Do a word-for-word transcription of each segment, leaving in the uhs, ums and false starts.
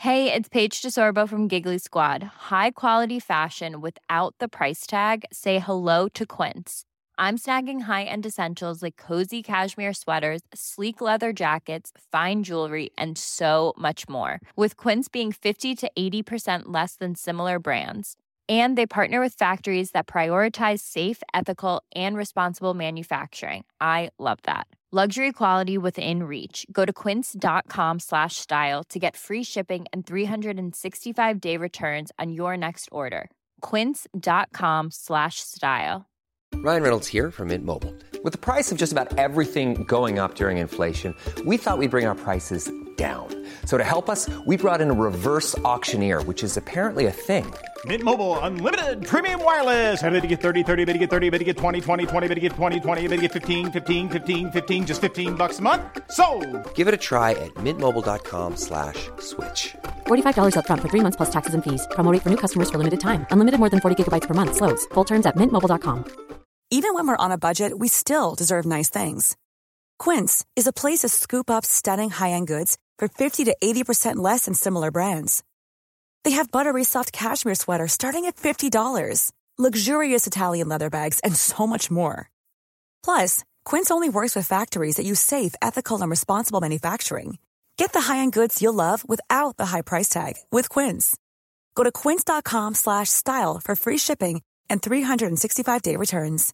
Hey, it's Paige DeSorbo from Giggly Squad. High quality fashion without the price tag. Say hello to Quince. I'm snagging high-end essentials like cozy cashmere sweaters, sleek leather jackets, fine jewelry, and so much more. With Quince being fifty to eighty percent less than similar brands. And they partner with factories that prioritize safe, ethical, and responsible manufacturing. I love that. Luxury quality within reach. Go to quince.com slash style to get free shipping and three sixty-five day returns on your next order. Quince.com slash style. Ryan Reynolds here from Mint Mobile. With the price of just about everything going up during inflation, we thought we'd bring our prices down. So to help us, we brought in a reverse auctioneer, which is apparently a thing. Mint Mobile Unlimited Premium Wireless. How to get thirty, thirty, how to get thirty, how to get twenty, twenty, twenty, how to get twenty, twenty, how to get fifteen, fifteen, fifteen, fifteen, just fifteen bucks a month? Sold! Give it a try at mintmobile.com slash switch. forty-five dollars up front for three months plus taxes and fees. Promo rate for new customers for limited time. Unlimited more than forty gigabytes per month. Slows full terms at mint mobile dot com. Even when we're on a budget, we still deserve nice things. Quince is a place to scoop up stunning high-end goods for fifty to eighty percent less than similar brands. They have buttery soft cashmere sweaters starting at fifty dollars, luxurious Italian leather bags, and so much more. Plus, Quince only works with factories that use safe, ethical, and responsible manufacturing. Get the high-end goods you'll love without the high price tag with Quince. Go to quince.com slash style for free shipping and three sixty-five day returns.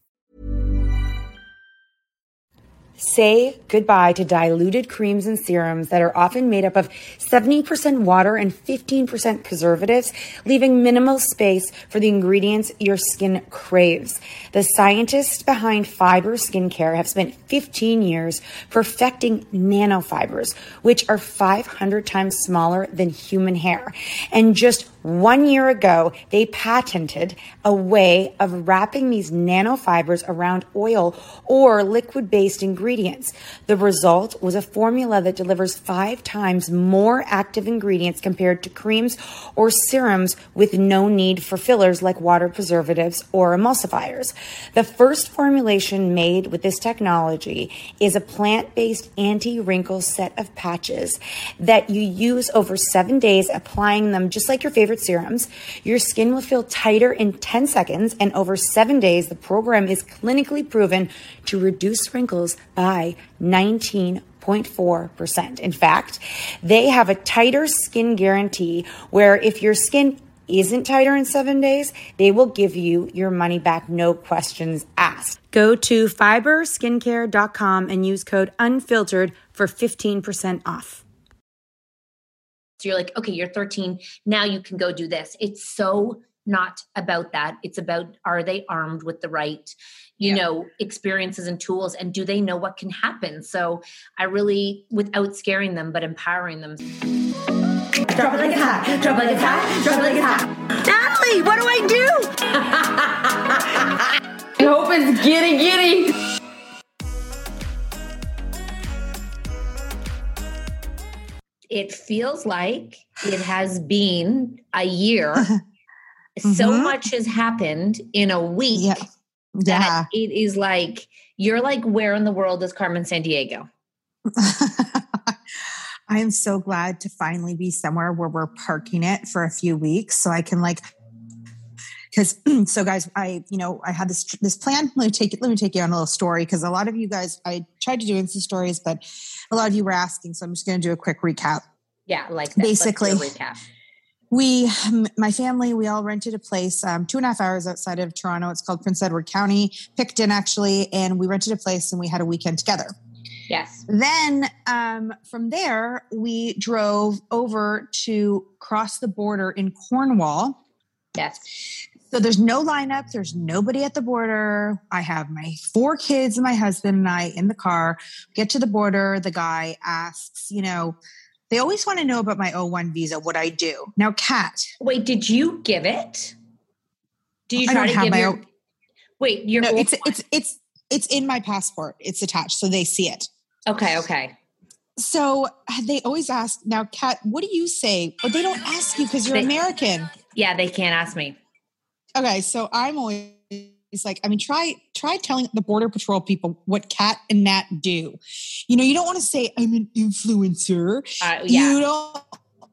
Say goodbye to diluted creams and serums that are often made up of seventy percent water and fifteen percent preservatives, leaving minimal space for the ingredients your skin craves. The scientists behind Fiber Skincare have spent fifteen years perfecting nanofibers, which are five hundred times smaller than human hair. And just one year ago, they patented a way of wrapping these nanofibers around oil or liquid-based ingredients. The result was a formula that delivers five times more active ingredients compared to creams or serums with no need for fillers like water preservatives or emulsifiers. The first formulation made with this technology is a plant-based anti-wrinkle set of patches that you use over seven days, applying them just like your favorite serums. Your skin will feel tighter in ten seconds, and over seven days, the program is clinically proven to reduce wrinkles by nineteen point four percent. In fact, they have a tighter skin guarantee where if your skin isn't tighter in seven days, they will give you your money back, no questions asked. Go to fiber skincare dot com and use code UNFILTERED for fifteen percent off. So you're like, okay, you're thirteen. Now you can go do this. It's so not about that. It's about, are they armed with the right, you yeah. know, experiences and tools, and do they know what can happen? So I really, without scaring them, but empowering them. Drop it like it's hot. Drop it like it's hot. Drop it like it's hot. Natalie, what do I do? I hope it's giddy giddy. It feels like it has been a year. Mm-hmm. So much has happened in a week yeah. that yeah. it is like, you're like, where in the world is Carmen Sandiego? I am so glad to finally be somewhere where we're parking it for a few weeks so I can like, because so guys, I, you know, I had this, this plan. Let me take it. Let me take you on a little story. Cause a lot of you guys, I tried to do Insta stories, but a lot of you were asking. So I'm just going to do a quick recap. Yeah. Like that. Basically Let's do a recap. We, my family, we all rented a place um, two and a half hours outside of Toronto. It's called Prince Edward County, Picton actually. And we rented a place and we had a weekend together. Yes. Then um, from there, we drove over to cross the border in Cornwall. Yes. So there's no lineup. There's nobody at the border. I have my four kids and my husband and I in the car. Get to the border. The guy asks, you know, they always want to know about my O one visa, what I do. Now, Kat. Wait, did you give it? Do you try I don't to have give my your... O- Wait, your no, O one. it's, it's, it's, it's in my passport. It's attached, so they see it. Okay, okay. So they always ask, now, Kat, what do you say? But they don't ask you because you're they, American. Yeah, they can't ask me. Okay, so I'm always like, I mean, try try telling the Border Patrol people what Kat and Nat do. You know, you don't want to say, I'm an influencer. Uh, yeah. You don't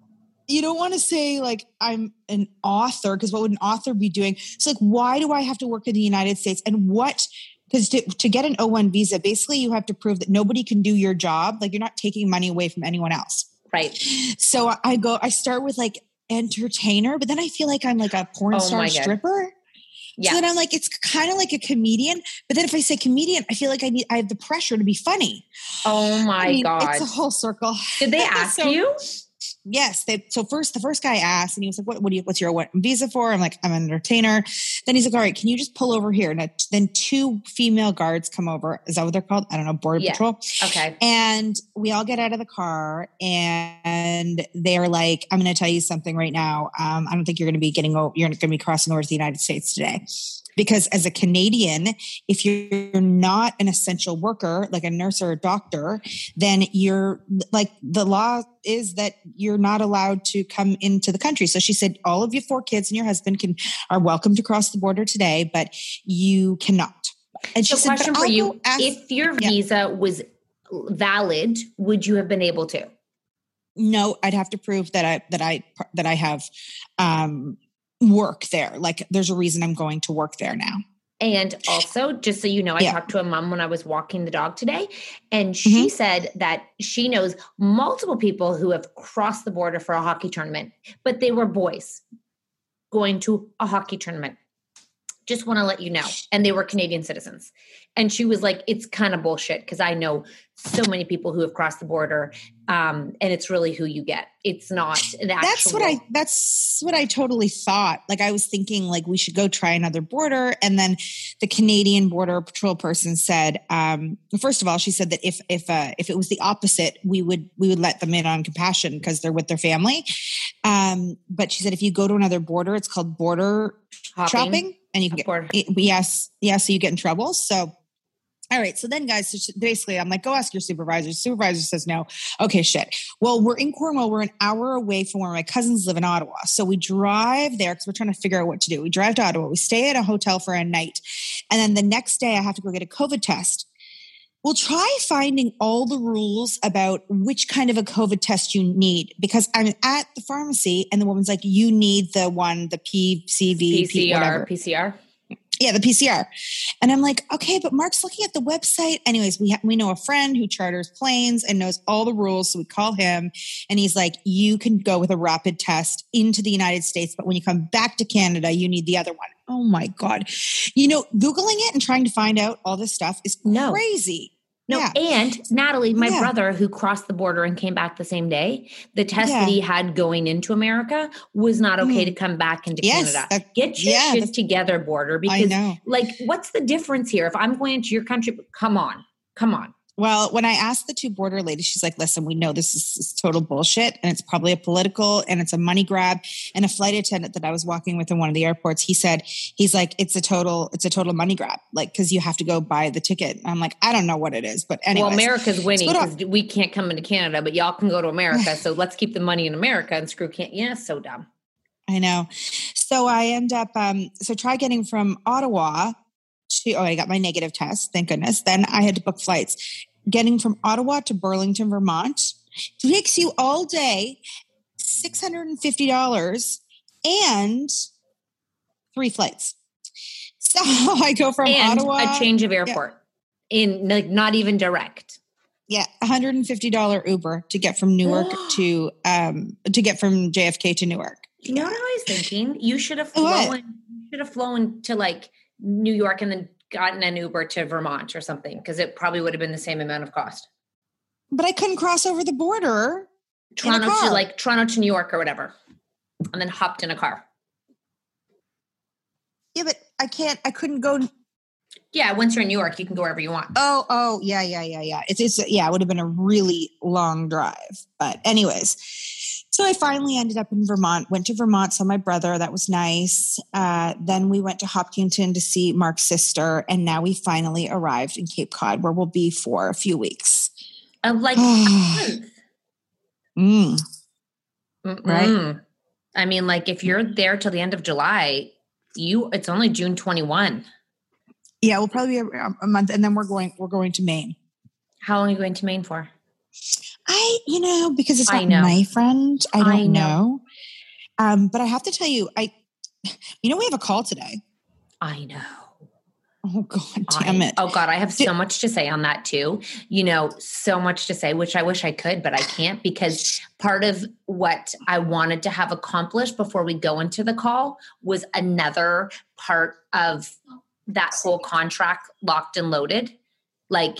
you don't want to say like I'm an author, because what would an author be doing? It's like, why do I have to work in the United States? And what, because to, to get an O one visa, basically you have to prove that nobody can do your job. Like you're not taking money away from anyone else. Right. So I go, I start with like entertainer, but then I feel like I'm like a porn Oh star my God. stripper. Yeah. So then I'm like, it's kind of like a comedian. But then if I say comedian, I feel like I need, I have the pressure to be funny. Oh my I mean, God. it's a whole circle. Did they ask So- you? Yes. They, so first, the first guy asked, and he was like, what, what do you, what's your what, visa for? I'm like, I'm an entertainer. Then he's like, all right, can you just pull over here? And then two female guards come over. Is that what they're called? I don't know. Border Yeah. Patrol. Okay. And we all get out of the car, and they're like, I'm going to tell you something right now. Um, I don't think you're going to be getting over, you're going to be crossing over to the United States today. Because as a Canadian, if you're not an essential worker, like a nurse or a doctor, then you're like, the law is that you're not allowed to come into the country. So she said, all of your four kids and your husband can are welcome to cross the border today, but you cannot. And she So said, question but for I'll you, go ask- if your Yeah. visa was valid, would you have been able to? No, I'd have to prove that I, that I, that I have, um, work there. Like there's a reason I'm going to work there now. And also, just so you know, I Yeah. talked to a mom when I was walking the dog today, and she Mhm. said that she knows multiple people who have crossed the border for a hockey tournament, but they were boys going to a hockey tournament. Just want to let you know. And they were Canadian citizens. And she was like, it's kind of bullshit, because I know so many people who have crossed the border, um, and it's really who you get. It's not an actual. That's what I, that's what I totally thought. Like I was thinking like we should go try another border. And then the Canadian Border Patrol person said, um, first of all, she said that if, if, uh, if it was the opposite, we would, we would let them in on compassion because they're with their family. Um, but she said, if you go to another border, it's called border Hopping. shopping, and you can get, Border. it- yes, yes. So you get in trouble. So, all right. So then guys, so basically I'm like, go ask your supervisor. Supervisor says no. Okay, shit. Well, we're in Cornwall. We're an hour away from where my cousins live in Ottawa. So we drive there because we're trying to figure out what to do. We drive to Ottawa. We stay at a hotel for a night. And then the next day I have to go get a COVID test. We'll try finding all the rules about which kind of a COVID test you need, because I'm at the pharmacy and the woman's like, you need the one, the P C V, P C R, whatever. P C R. Yeah, the P C R. And I'm like, okay, but Mark's looking at the website. Anyways, we ha- we know a friend who charters planes and knows all the rules. So we call him and he's like, you can go with a rapid test into the United States, but when you come back to Canada, you need the other one. Oh my God. You know, Googling it and trying to find out all this stuff is No. crazy. No, Yeah. and Natalie, my Yeah. brother who crossed the border and came back the same day, the test Yeah. that he had going into America was not okay Mm. to come back into Yes, Canada. that- Get your yeah, shit that's- together, border, I because know. like, what's the difference here? If I'm going into your country, come on, come on. Well, when I asked the two border ladies, she's like, listen, we know this is, this is total bullshit and it's probably a political and it's a money grab. And a flight attendant that I was walking with in one of the airports, he said, he's like, it's a total, it's a total money grab. Like, cause you have to go buy the ticket. And I'm like, I don't know what it is, but anyway. Well, America's winning Let's go to- because we can't come into Canada, but y'all can go to America. So let's keep the money in America and screw Canada. Yeah, so dumb. I know. So I end up, um, so try getting from Ottawa to, oh, I got my negative test. Thank goodness. Then I had to book flights. Getting from Ottawa to Burlington, Vermont takes you all day, six hundred fifty dollars and three flights. So I go from And Ottawa. a change of airport in like not even direct. Yeah, one hundred fifty dollars Uber to get from Newark to, um, to get from J F K to Newark. You know what I was thinking? You should have What? flown. You should have flown to like New York and then gotten an Uber to Vermont or something, because it probably would have been the same amount of cost. But I couldn't cross over the border. Toronto car. to like Toronto to New York or whatever, and then hopped in a car. Yeah, but I can't, I couldn't go. Yeah, once you're in New York, you can go wherever you want. Oh, oh, yeah, yeah, yeah, yeah. It's, it's, yeah, it would have been a really long drive. But anyways, so I finally ended up in Vermont, went to Vermont, saw my brother. That was nice. Uh, then we went to Hopkinton to see Mark's sister. And now we finally arrived in Cape Cod, where we'll be for a few weeks. Of like a month. Mm. Right. Mm-mm. I mean, like if you're there till the end of July, you it's only June twenty-first. Yeah, we'll probably be a, a month. And then we're going, we're going to Maine. How long are you going to Maine for? I, you know, because it's I not know. my friend, I don't I know. know. Um, but I have to tell you, I, you know, we have a call today. I know. Oh God, damn I, it. Oh God, I have so much to say on that too. You know, so much to say, which I wish I could, but I can't, because part of what I wanted to have accomplished before we go into the call was another part of that whole contract locked and loaded. Like,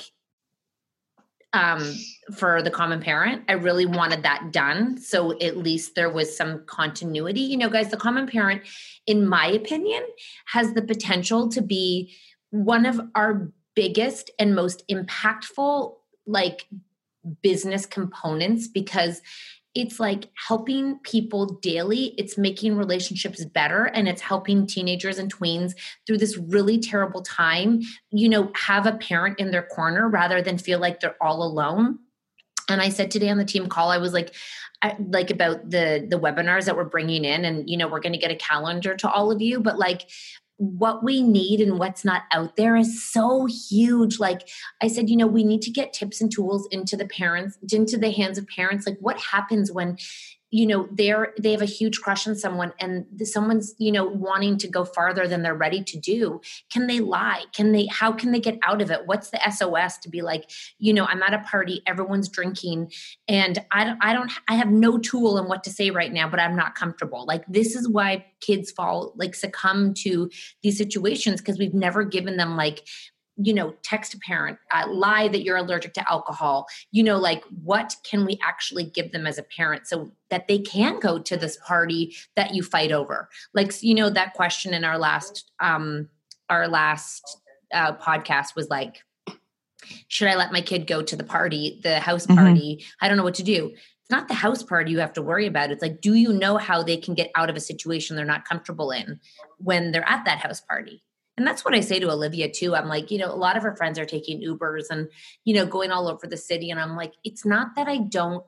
um, for the common parent, I really wanted that done. So at least there was some continuity. You know, guys, the common parent, in my opinion, has the potential to be one of our biggest and most impactful, like, business components, because it's like helping people daily. It's making relationships better, and it's helping teenagers and tweens through this really terrible time, you know, have a parent in their corner rather than feel like they're all alone. And I said today on the team call, I was like, I, like about the, the webinars that we're bringing in, and, you know, we're going to get a calendar to all of you, but like, what we need and what's not out there is so huge. Like I said, you know, we need to get tips and tools into the parents, into the hands of parents. Like, what happens when, you know, they're, they have a huge crush on someone, and someone's, you know, wanting to go farther than they're ready to do. Can they lie? Can they, how can they get out of it? What's the S O S to be like, you know, I'm at a party, everyone's drinking, and I don't, I don't, I have no tool in what to say right now, but I'm not comfortable. Like, this is why kids fall, like, succumb to these situations, because we've never given them, like, you know, text a parent, uh, lie that you're allergic to alcohol, you know, like, what can we actually give them as a parent so that they can go to this party that you fight over? Like, you know, that question in our last, um, our last uh, podcast was like, should I let my kid go to the party, the house party? Mm-hmm. I don't know what to do. It's not the house party you have to worry about. It's like, do you know how they can get out of a situation they're not comfortable in when they're at that house party? And that's what I say to Olivia too. I'm like, you know, a lot of her friends are taking Ubers and, you know, going all over the city. And I'm like, it's not that I don't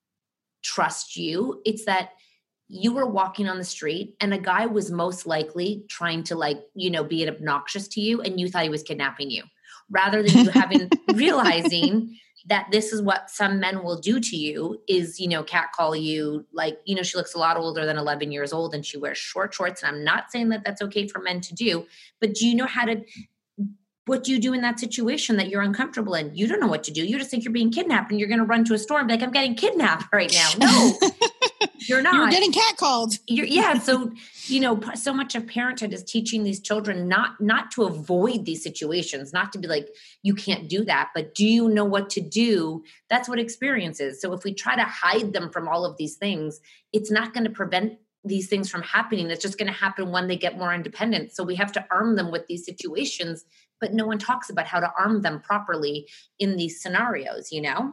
trust you. It's that you were walking on the street and a guy was most likely trying to, like, you know, be obnoxious to you, and you thought he was kidnapping you, rather than you having realizing that this is what some men will do to you is, you know, catcall you. Like, you know, she looks a lot older than eleven years old and she wears short shorts. And I'm not saying that that's okay for men to do, but do you know how to, what do you do in that situation that you're uncomfortable in? You don't know what to do. You just think you're being kidnapped, and you're going to run to a store and be like, I'm getting kidnapped right now. No, you're not. You're getting catcalled. You're, yeah. So, you know, so much of parenthood is teaching these children not, not to avoid these situations, not to be like, you can't do that, but do you know what to do? That's what experience is. So if we try to hide them from all of these things, it's not going to prevent these things from happening. It's just going to happen when they get more independent. So we have to arm them with these situations, but no one talks about how to arm them properly in these scenarios, you know?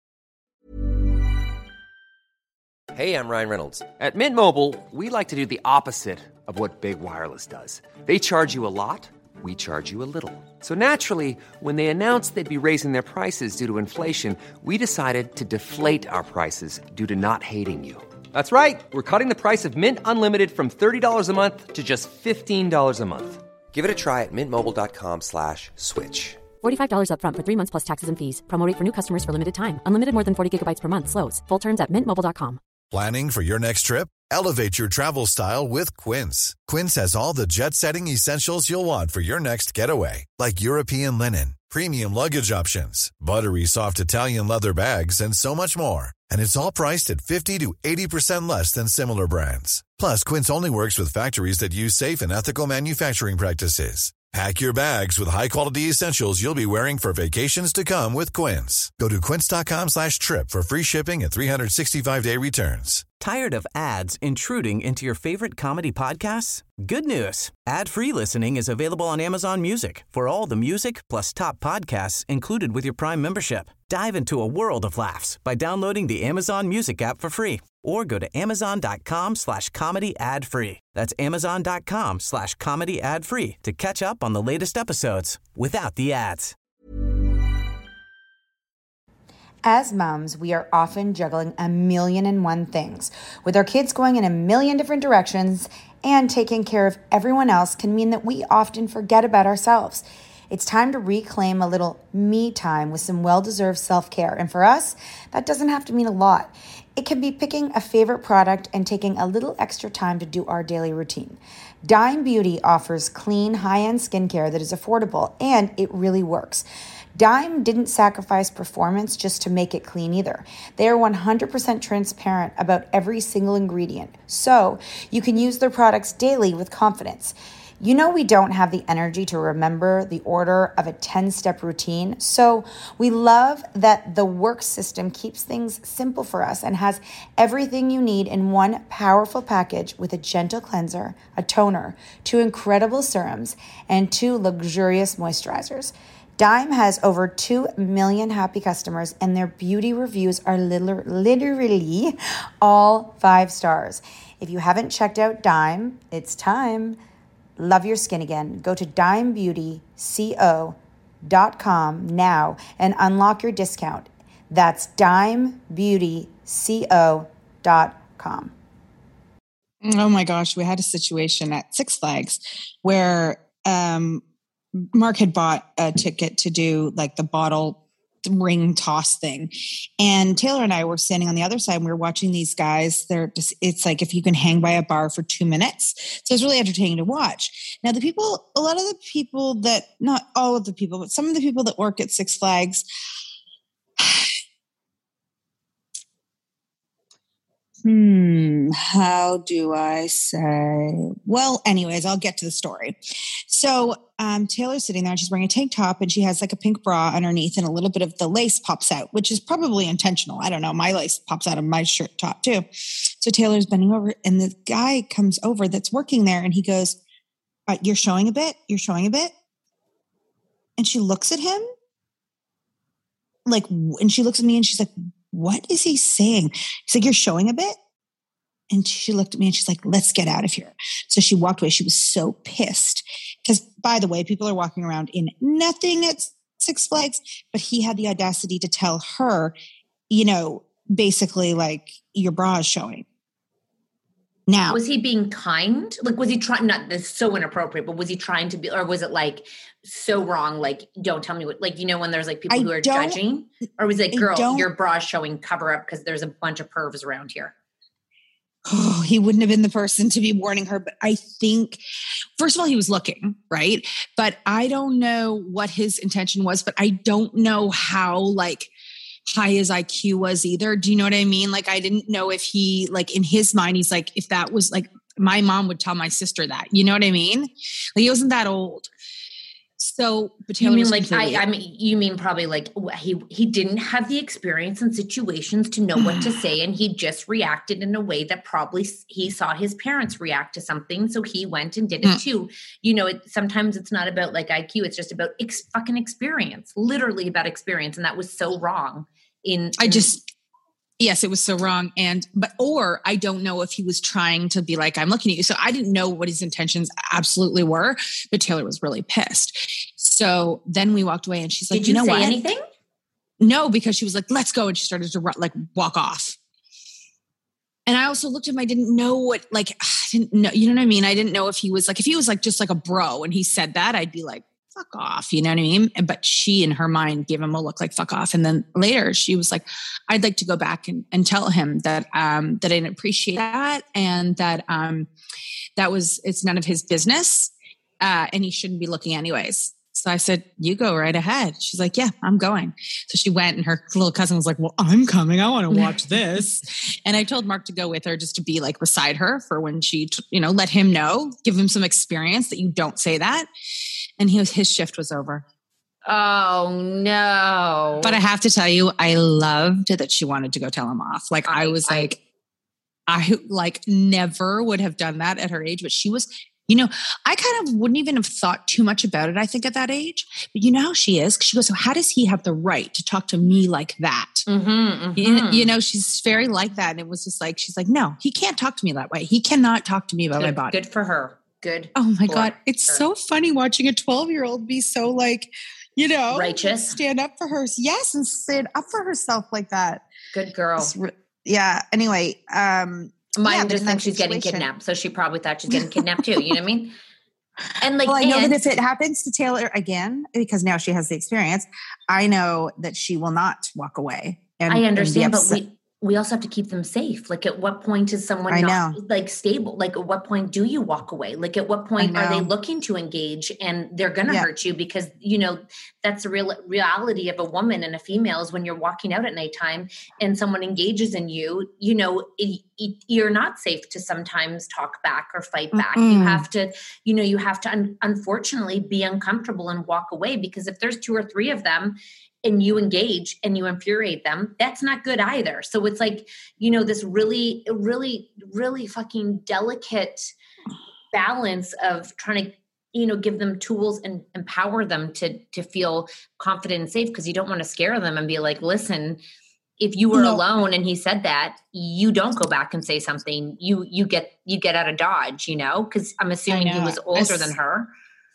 Hey, I'm Ryan Reynolds. At Mint Mobile, we like to do the opposite of what Big Wireless does. They charge you a lot, we charge you a little. So naturally, when they announced they'd be raising their prices due to inflation, we decided to deflate our prices due to not hating you. That's right. We're cutting the price of Mint Unlimited from thirty dollars a month to just fifteen dollars a month. Give it a try at mintmobile.com slash switch. forty-five dollars up front for three months plus taxes and fees. Promo rate for new customers for limited time. Unlimited more than forty gigabytes per month. Slows full terms at mint mobile dot com. Planning for your next trip? Elevate your travel style with Quince. Quince has all the jet-setting essentials you'll want for your next getaway, like European linen, premium luggage options, buttery soft Italian leather bags, and so much more. And it's all priced at fifty to eighty percent less than similar brands. Plus, Quince only works with factories that use safe and ethical manufacturing practices. Pack your bags with high-quality essentials you'll be wearing for vacations to come with Quince. Go to quince.com slash trip for free shipping and three sixty-five day returns. Tired of ads intruding into your favorite comedy podcasts? Good news. Ad-free listening is available on Amazon Music for all the music plus top podcasts included with your Prime membership. Dive into a world of laughs by downloading the Amazon Music app for free or go to amazon.com slash comedy ad free. That's amazon.com slash comedy ad free to catch up on the latest episodes without the ads. As moms, we are often juggling a million and one things. With our kids going in a million different directions, and taking care of everyone else can mean that we often forget about ourselves. It's time to reclaim a little me time with some well-deserved self-care. And for us, that doesn't have to mean a lot. It can be picking a favorite product and taking a little extra time to do our daily routine. Dime Beauty offers clean, high-end skincare that is affordable, and it really works. Dime didn't sacrifice performance just to make it clean either. They are one hundred percent transparent about every single ingredient, so you can use their products daily with confidence. You know we don't have the energy to remember the order of a ten-step routine, so we love that the work system keeps things simple for us and has everything you need in one powerful package with a gentle cleanser, a toner, two incredible serums, and two luxurious moisturizers. Dime has over two million happy customers, and their beauty reviews are liter- literally all five stars. If you haven't checked out Dime, it's time. Love your skin again. Go to dime beauty co dot com now and unlock your discount. That's dime beauty co dot com. Oh my gosh, we had a situation at Six Flags where um, Mark had bought a ticket to do like the bottle ring toss thing. And Taylor and I were standing on the other side and we were watching these guys. They're just, it's like if you can hang by a bar for two minutes. So it's really entertaining to watch. Now the people, a lot of the people that, not all of the people, but some of the people that work at Six Flags, Hmm, how do I say? Well, anyways, I'll get to the story. So um, Taylor's sitting there and she's wearing a tank top and she has like a pink bra underneath and a little bit of the lace pops out, which is probably intentional. I don't know. My lace pops out of my shirt top too. So Taylor's bending over and the guy comes over that's working there and he goes, uh, you're showing a bit? You're showing a bit? And she looks at him like, and she looks at me and she's like, what is he saying? He's like, you're showing a bit? And she looked at me and she's like, let's get out of here. So she walked away. She was so pissed. Because, by the way, people are walking around in nothing at Six Flags, but he had the audacity to tell her, you know, basically like, your bra is showing. Now, was he being kind? Like, was he trying, not this so inappropriate, but was he trying to be, or was it like so wrong? Like, don't tell me what, like, you know, when there's like people I who are judging, or was it like, girl, your bra is showing, cover up because there's a bunch of pervs around here? Oh, he wouldn't have been the person to be warning her. But I think, first of all, he was looking, right? But I don't know what his intention was, but I don't know how like high his I Q was either. Do you know what I mean? Like, I didn't know if he, like in his mind, he's like, if that was like, my mom would tell my sister that, you know what I mean? Like, he wasn't that old. So, but Taylor you mean like, I, I mean, you mean probably like he, he didn't have the experience and situations to know what to say. And he just reacted in a way that probably he saw his parents react to something. So he went and did it mm. too. You know, it, sometimes it's not about like I Q. It's just about ex- fucking experience, literally about experience. And that was so wrong in, in I just, yes, it was so wrong. And, but, or I don't know if he was trying to be like, I'm looking at you. So I didn't know what his intentions absolutely were, but Taylor was really pissed. So then we walked away and she's like, did you, you know say what? anything? No, because she was like, let's go. And she started to like walk off. And I also looked at him. I didn't know what, like, I didn't know, you know what I mean? I didn't know if he was like, if he was like, just like a bro and he said that, I'd be like, fuck off. You know what I mean? But she in her mind gave him a look like fuck off. And then later she was like, I'd like to go back and, and tell him that, um, that I didn't appreciate that. And that, um, that was, it's none of his business. Uh, and he shouldn't be looking anyways. So I said, you go right ahead. She's like, yeah, I'm going. So she went and her little cousin was like, well, I'm coming. I want to watch this. And I told Mark to go with her just to be like beside her for when she, you know, let him know, give him some experience that you don't say that. And he was, his shift was over. Oh no. But I have to tell you, I loved that she wanted to go tell him off. Like I, I was I, like, I like never would have done that at her age, but she was, you know, I kind of wouldn't even have thought too much about it, I think, at that age. But you know how she is? She goes, so how does he have the right to talk to me like that? Mm-hmm, mm-hmm. You, you know, she's very like that. And it was just like, she's like, no, he can't talk to me that way. He cannot talk to me about good, my body. Good for her. Good. Oh my God. Her. It's so funny watching a twelve-year-old be so like, you know, righteous, stand up for her. Yes. And stand up for herself like that. Good girl. Re- yeah. Anyway, um, Mine yeah, just thinks she's getting kidnapped. So she probably thought she's getting kidnapped too. You know what I mean? And like, well, I know and, that if it happens to Taylor again, because now she has the experience, I know that she will not walk away. And, I understand, and but we, we also have to keep them safe. Like at what point is someone I not know. like stable? Like at what point do you walk away? Like at what point are they looking to engage and they're going to yeah. hurt you? Because, you know, that's the real reality of a woman and a female is when you're walking out at nighttime and someone engages in you, you know, it, it, you're not safe to sometimes talk back or fight back. Mm-mm. You have to, you know, you have to un- unfortunately be uncomfortable and walk away, because if there's two or three of them, and you engage and you infuriate them, that's not good either. So it's like, you know, this really, really, really fucking delicate balance of trying to, you know, give them tools and empower them to, to feel confident and safe. Because you don't want to scare them and be like, listen, if you were no. alone and he said that, you don't go back and say something. You, you get, you get out of Dodge, you know, because I'm assuming he was older I, than her.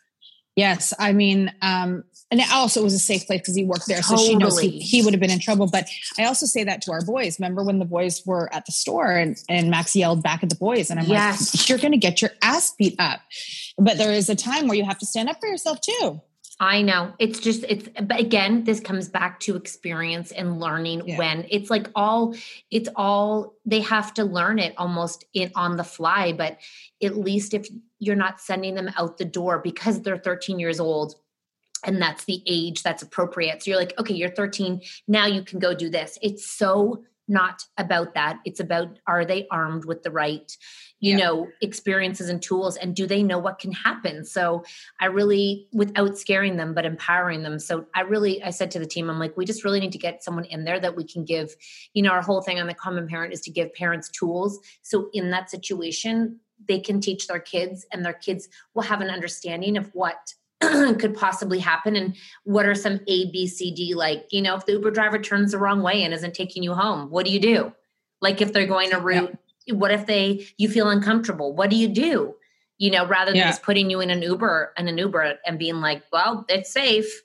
Yes. I mean, um, and also it was a safe place because he worked there. Totally. So she knows he, he would have been in trouble. But I also say that to our boys. Remember when the boys were at the store and, and Max yelled back at the boys and I'm yes. like, you're going to get your ass beat up. But there is a time where you have to stand up for yourself too. I know. It's just, it's, but again, this comes back to experience and learning yeah. when it's like all, it's all, they have to learn it almost in on the fly. But at least if you're not sending them out the door because they're thirteen years old and that's the age that's appropriate. So you're like, okay, you're thirteen. Now you can go do this. It's so not about that. It's about, are they armed with the right, you yeah. know, experiences and tools, and do they know what can happen? So I really, without scaring them, but empowering them. So I really, I said to the team, I'm like, we just really need to get someone in there that we can give, you know, our whole thing on the Common Parent is to give parents tools. So in that situation, they can teach their kids and their kids will have an understanding of what could possibly happen and what are some A, B, C, D, like, you know, if the Uber driver turns the wrong way and isn't taking you home, what do you do? Like if they're going a route, yeah. what if they, you feel uncomfortable? What do you do? You know, rather than yeah. just putting you in an Uber and an Uber and being like, well, it's safe.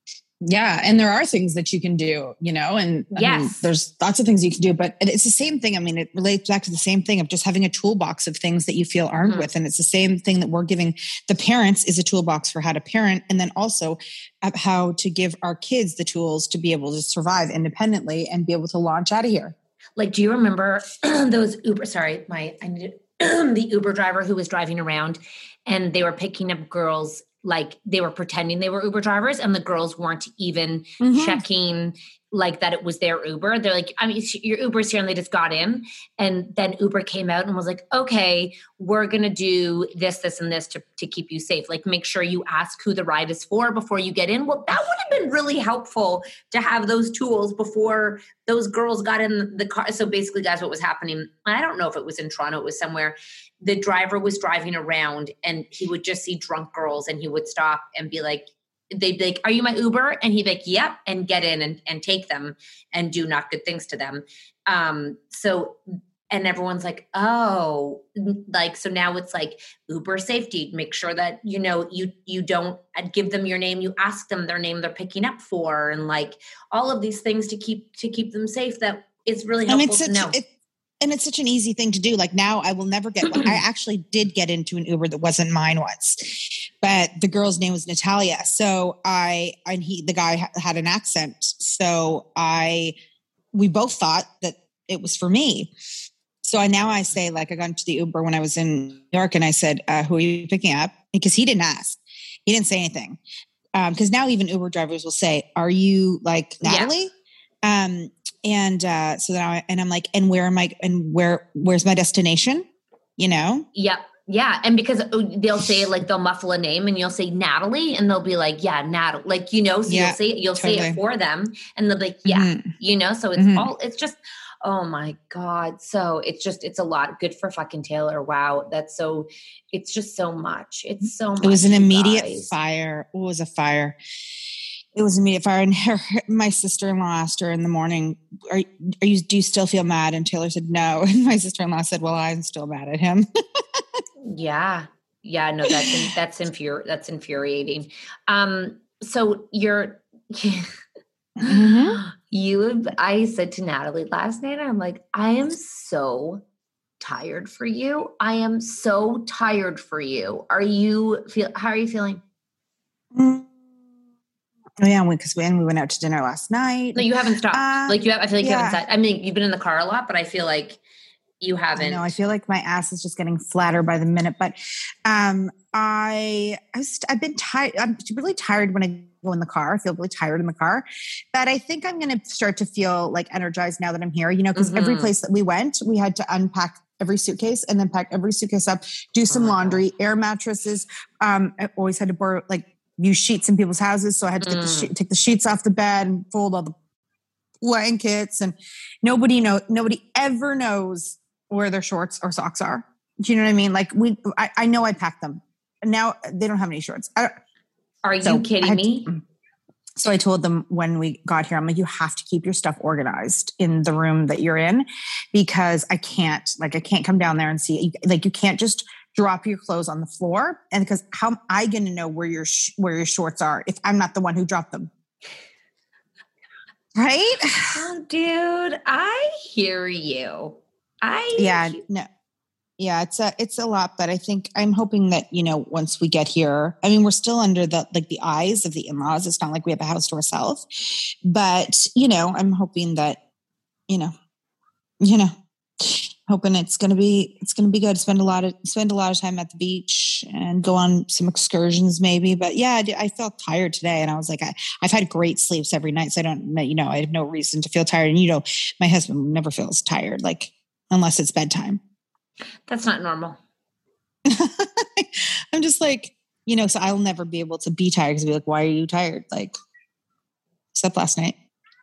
Yeah. And there are things that you can do, you know, and yes. I mean, there's lots of things you can do, but it's the same thing. I mean, it relates back to the same thing of just having a toolbox of things that you feel armed mm-hmm. with. And it's the same thing that we're giving the parents is a toolbox for how to parent. And then also how to give our kids the tools to be able to survive independently and be able to launch out of here. Like, do you remember those Uber, sorry, my, I needed the Uber driver who was driving around and they were picking up girls, like they were pretending they were Uber drivers and the girls weren't even mm-hmm. checking like that it was their Uber. They're like, I mean, your Uber's here, and they just got in. And then Uber came out and was like, okay, we're going to do this, this, and this to, to keep you safe. Like, make sure you ask who the ride is for before you get in. Well, that would have been really helpful to have those tools before those girls got in the car. So basically, guys, what was happening, I don't know if it was in Toronto, it was somewhere. The driver was driving around and he would just see drunk girls and he would stop and be like, they'd be like, are you my Uber? And he'd be like, yep, and get in and, and take them and do not good things to them. Um, so, and everyone's like, oh, like, so now it's like Uber safety, make sure that, you know, you, you don't give them your name, you ask them their name they're picking up for, and like all of these things to keep, to keep them safe. That is really helpful to know. It, and it's such an easy thing to do. Like now I will never get one. I actually did get into an Uber that wasn't mine once, but the girl's name was Natalia. So I, and he, the guy had an accent. So I, we both thought that it was for me. So I, now I say, like, I got into the Uber when I was in New York and I said, uh, who are you picking up? Because he didn't ask. He didn't say anything. Um, cause now even Uber drivers will say, are you like Natalie? Yeah. Um, And, uh, so now, I, and I'm like, and where am I, and where, where's my destination? You know? Yep. Yeah. And because they'll say like, they'll muffle a name and you'll say Natalie and they'll be like, yeah, Natalie, like, you know, so yeah, you'll say it, you'll totally. say it for them and they'll be like, yeah, mm-hmm. you know, so it's mm-hmm. all, it's just, oh my God. So it's just, it's a lot. Good for fucking Taylor. Wow. That's so, it's just so much. It's so much. It was an immediate guys. fire. It was a fire. It was immediate fire. And her, her, my sister-in-law asked her in the morning, are, are you, do you still feel mad? And Taylor said, no. And my sister-in-law said, well, I'm still mad at him. yeah. Yeah. No, that's, that's, infuri- that's infuriating. Um, so you're, mm-hmm. you, I said to Natalie last night, I'm like, I am so tired for you. I am so tired for you. Are you feel? How are you feeling? Mm. Oh yeah, because we, we went out to dinner last night. No, you haven't stopped. Uh, like you have, I feel like yeah. you haven't. Sat, I mean, you've been in the car a lot, but I feel like you haven't. No, I feel like my ass is just getting flatter by the minute. But um, I, I was, I've been tired. I'm really tired when I go in the car. I feel really tired in the car. But I think I'm going to start to feel like energized now that I'm here. You know, because mm-hmm. every place that we went, we had to unpack every suitcase and then pack every suitcase up, do some oh laundry, God. air mattresses. Um, I always had to borrow like. use sheets in people's houses. So I had to take, mm. the she- take the sheets off the bed and fold all the blankets, and nobody know, nobody ever knows where their shorts or socks are. Do you know what I mean? Like we, I, I know I packed them. Now they don't have any shorts. I, are so you kidding me? To, so I told them when we got here, I'm like, you have to keep your stuff organized in the room that you're in, because I can't, like, I can't come down there and see, like, you can't just drop your clothes on the floor. And because how am I going to know where your, sh- where your shorts are if I'm not the one who dropped them? Right? Oh, dude, I hear you. I, yeah, no, yeah, it's a, it's a lot, but I think I'm hoping that, you know, once we get here, I mean, we're still under the, like the eyes of the in-laws. It's not like we have a house to ourselves, but you know, I'm hoping that, you know, you know, hoping it's going to be, it's going to be good. Spend a lot of, spend a lot of time at the beach and go on some excursions maybe. But yeah, I, I felt tired today, and I was like, I, I've had great sleeps every night. So I don't, you know, I have no reason to feel tired. And, you know, my husband never feels tired, like unless it's bedtime. That's not normal. I'm just like, you know, so I'll never be able to be tired because I'll be like, why are you tired? Like, slept last night.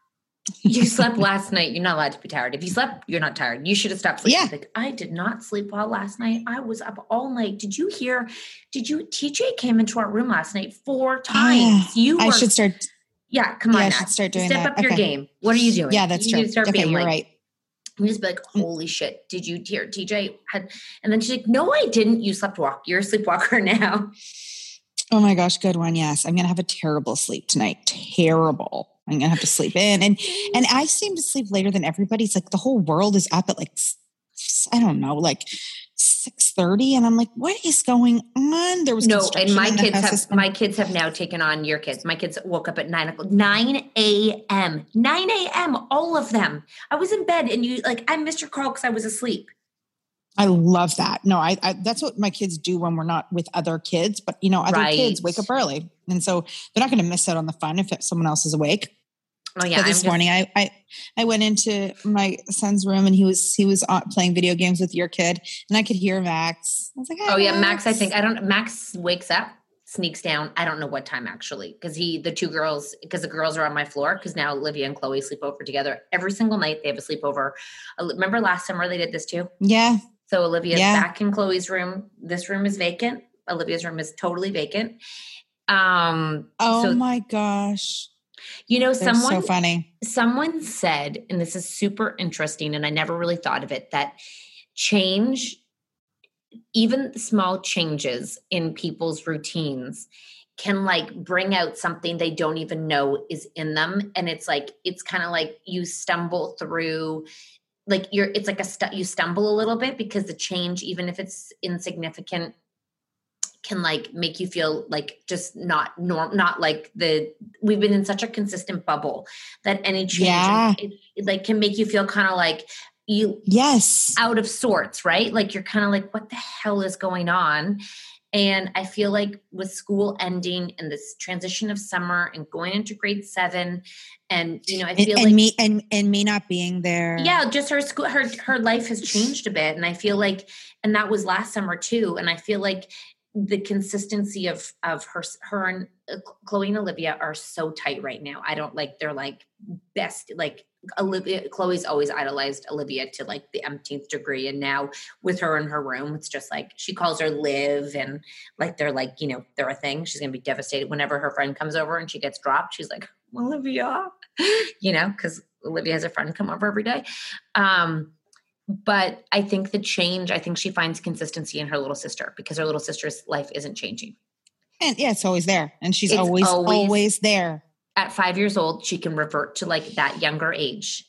You slept last night. You're not allowed to be tired. If you slept, you're not tired. You should have stopped sleeping. Yeah. Like, I did not sleep well last night. I was up all night. Did you hear? Did you? T J came into our room last night four times. You. I were, should start. Yeah, come on. Yeah, I now. should start doing Step that. up your okay. game. What are you doing? Yeah, that's you true. Need to start okay, being you're like, right. You just be like, holy shit, did you hear T J had, and then she's like, no, I didn't. You slept walk. You're a sleepwalker now. Oh my gosh. Good one. Yes. I'm going to have a terrible sleep tonight. Terrible. I'm going to have to sleep in. And, and I seem to sleep later than everybody. It's like the whole world is up at like, I don't know, like six thirty. And I'm like, what is going on? There was no, and my kids have, my kids have now taken on your kids. My kids woke up at nine o'clock, nine a.m., nine a.m., all of them. I was in bed and you like, I missed your call because I was asleep. I love that. No, I, I, that's what my kids do when we're not with other kids, but you know, other right. kids wake up early. And so they're not going to miss out on the fun if someone else is awake. Oh yeah. But this just, morning I, I, I went into my son's room and he was, he was playing video games with your kid and I could hear Max. I was like, hey, oh yeah. Max. Max, I think, I don't, Max wakes up, sneaks down. I don't know what time actually. Cause he, the two girls, cause the girls are on my floor. Cause now Olivia and Chloe sleep over together every single night. They have a sleepover. Remember last summer they did this too? Yeah. So Olivia's yeah. back in Chloe's room. This room is vacant. Olivia's room is totally vacant. Um, oh so, my gosh. You know, They're someone, so funny. Someone said, and this is super interesting, and I never really thought of it, that change, even small changes in people's routines can like bring out something they don't even know is in them. And it's like, it's kind of like you stumble through like you're, it's like a, stu- you stumble a little bit because the change, even if it's insignificant, can like make you feel like just not norm, not like the, we've been in such a consistent bubble that any change yeah. it, it like can make you feel kind of like you, yes, out of sorts, right? Like you're kind of like, what the hell is going on? And I feel like with school ending and this transition of summer and going into grade seven, and you know, I feel and, and like me and and me not being there. Yeah, just her school, her her life has changed a bit, and I feel like, and that was last summer too. And I feel like the consistency of of her her and uh, Chloe and Olivia are so tight right now. I don't like they're like best like. Olivia, Chloe's always idolized Olivia to like the umpteenth degree. And now with her in her room, it's just like, she calls her Liv and like, they're like, you know, they're a thing. She's going to be devastated whenever her friend comes over and she gets dropped. She's like, Olivia, you know, cause Olivia has a friend come over every day. Um, but I think the change, I think she finds consistency in her little sister because her little sister's life isn't changing. And yeah, it's always there. And she's it's always, always, always there. At five years old, she can revert to like that younger age.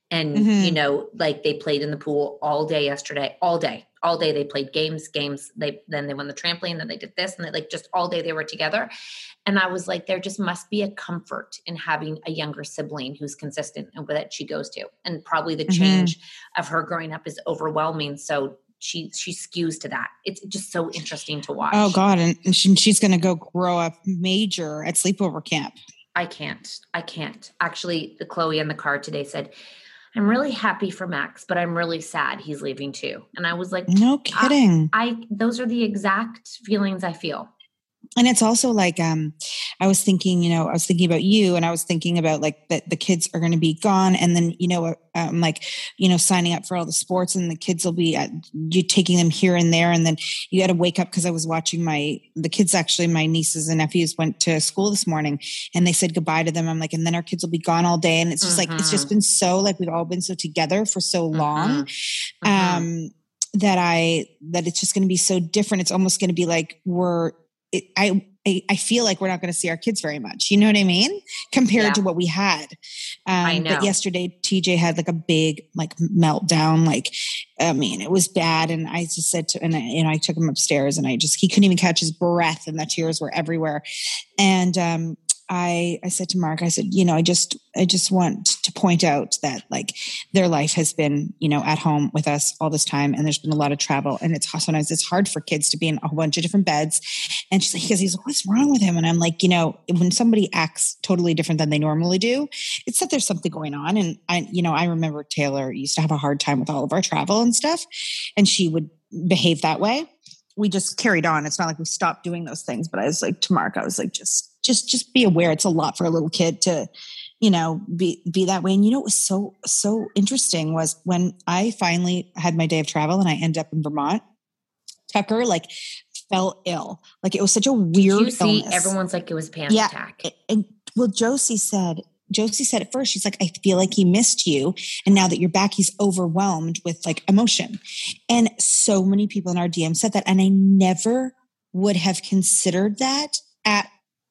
And, Mm-hmm. you know, like they played in the pool all day yesterday, all day, all day. They played games, games. They, then they won the trampoline, then they did this, and they like just all day they were together. And I was like, there just must be a comfort in having a younger sibling who's consistent and that she goes to. And probably the Mm-hmm. change of her growing up is overwhelming. So she, she skews to that. It's just so interesting to watch. Oh God. And, and she, she's going to go grow up major at sleepover camp. I can't, I can't. Actually, the Chloe in the car today said, I'm really happy for Max, but I'm really sad he's leaving too. And I was like, no kidding. I, I those are the exact feelings I feel. And it's also like, um, I was thinking, you know, I was thinking about you, and I was thinking about like that the kids are going to be gone. And then, you know, um, like, you know, signing up for all the sports, and the kids will be at, you taking them here and there. And then you got to wake up. Cause I was watching my, the kids, actually, my nieces and nephews went to school this morning, and they said goodbye to them. I'm like, and then our kids will be gone all day. And it's just mm-hmm. like, it's just been so like, we've all been so together for so long. Mm-hmm. Um, that I, that it's just going to be so different. It's almost going to be like, we're, It, I, I I feel like we're not going to see our kids very much. You know what I mean? Compared yeah. to what we had. Um, I know. But yesterday, T J had like a big like meltdown. Like, I mean, it was bad. And I just said to, and I, you know, I took him upstairs, and I just, he couldn't even catch his breath, and the tears were everywhere. And um, I, I said to Mark, I said, you know, I just, I just want to point out that like their life has been, you know, at home with us all this time. And there's been a lot of travel, and it's sometimes it's hard for kids to be in a whole bunch of different beds. And she's like, because he's like, what's wrong with him? And I'm like, you know, when somebody acts totally different than they normally do, it's that there's something going on. And I, you know, I remember Taylor used to have a hard time with all of our travel and stuff, and she would behave that way. We just carried on. It's not like we stopped doing those things, but I was like to Mark, I was like, just, just, just be aware. It's a lot for a little kid to, you know, be, be that way. And you know, what was so, so interesting was when I finally had my day of travel and I ended up in Vermont, Tucker like fell ill. Like it was such a weird Did you see, illness. Everyone's like, it was a panic yeah. attack. And well, Josie said, Josie said at first, she's like, I feel like he missed you. And now that you're back, he's overwhelmed with like emotion. And so many people in our D M said that. And I never would have considered that at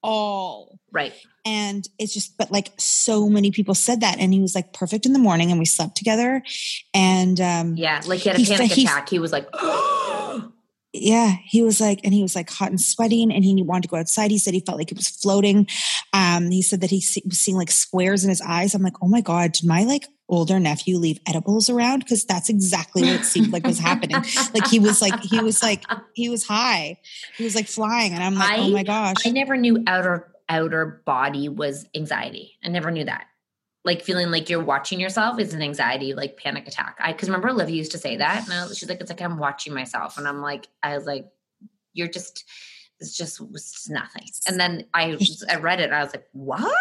all. Right. And it's just, but like so many people said that. And he was like perfect in the morning, and we slept together. And um, yeah, like he had a he, panic he, attack. He was like, oh. Yeah, he was like, and he was like hot and sweating, and he wanted to go outside. He said he felt like he was floating. Um, he said that he was seeing like squares in his eyes. I'm like, oh my God, did my like older nephew leave edibles around? Cause that's exactly what it seemed like was happening. Like he was like, he was like, he was high. He was like flying. And I'm like, I, oh my gosh. I never knew outer, outer body was anxiety. I never knew that. Like feeling like you're watching yourself is an anxiety, like panic attack. I, cause remember Olivia used to say that, and I, she's like, it's like, I'm watching myself. And I'm like, I was like, you're just, it's just, was just nothing. And then I, I read it and I was like, what?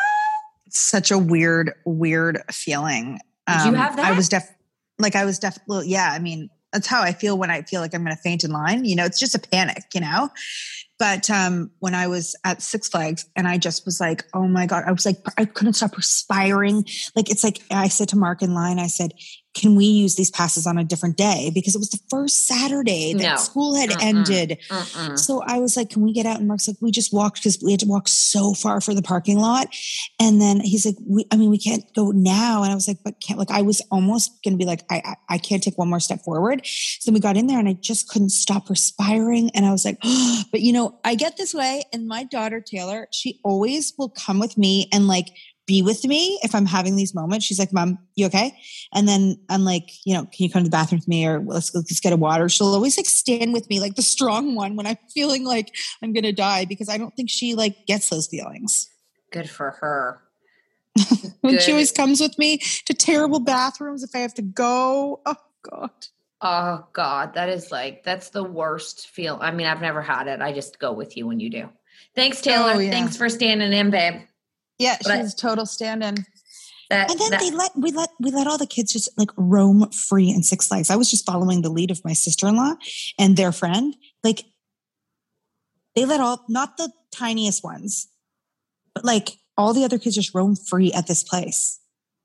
Such a weird, weird feeling. Did um, you have that? I was def like, I was definitely, yeah. I mean, that's how I feel when I feel like I'm going to faint in line. You know, it's just a panic, you know? But um, when I was at Six Flags, and I just was like, oh my God, I was like, I couldn't stop perspiring. Like, it's like, I said to Mark in line, I said, can we use these passes on a different day? Because it was the first Saturday that no. school had Mm-mm. ended. Mm-mm. So I was like, can we get out? And Mark's like, we just walked, because we had to walk so far for the parking lot. And then he's like, we, I mean, we can't go now. And I was like, but can't, like, I was almost going to be like, I, I, I can't take one more step forward. So we got in there, and I just couldn't stop perspiring. And I was like, oh, but you know, I get this way. And my daughter, Taylor, she always will come with me and like be with me if I'm having these moments. She's like, Mom, you okay? And then I'm like, you know, can you come to the bathroom with me, or let's, let's get a water? She'll always like stand with me, like the strong one, when I'm feeling like I'm going to die, because I don't think she like gets those feelings. Good for her. When Good. She always comes with me to terrible bathrooms if I have to go. Oh God. Oh God, that is like, that's the worst feel. I mean, I've never had it. I just go with you when you do. Thanks, Taylor. Oh, yeah. Thanks for standing in, babe. Yeah, But she's total stand-in. That, And then that, they let we let we let all the kids just like roam free in Six Flags. I was just following the lead of my sister-in-law and their friend. Like they let all, not the tiniest ones, but like all the other kids just roam free at this place.